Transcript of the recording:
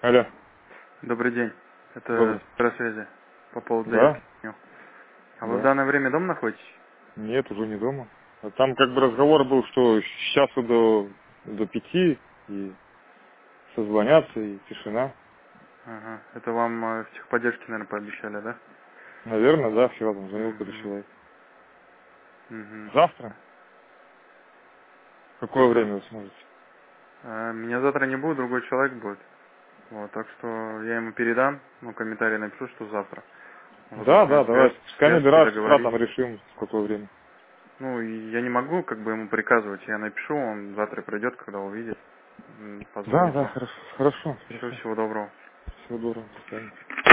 Алло. Добрый день. Это Добрый. связи по поводу Да? заявки. А вы в Да. данное время дома находитесь? Нет, уже не дома. А там как бы разговор был, что с часу до 5 и созвоняться, и тишина. Ага. Это вам в техподдержке, наверное, пообещали, да? Наверное, да, вчера там звонил какой-то Угу. человек. Угу. Завтра? В какое время вы сможете? Меня завтра не будет, другой человек будет. Вот, так что я ему передам, комментарий напишу, что завтра. Вот, вы Да, да, давайте. Пускай свяжете, набирают с утра, там договоритесь. решим, в какое время. Ну, и я не могу ему приказывать. Я напишу, он завтра придет, когда увидит, Да, позвонит да, вам. хорошо, хорошо, Все, хорошо. всего доброго. Всего доброго, до свидания.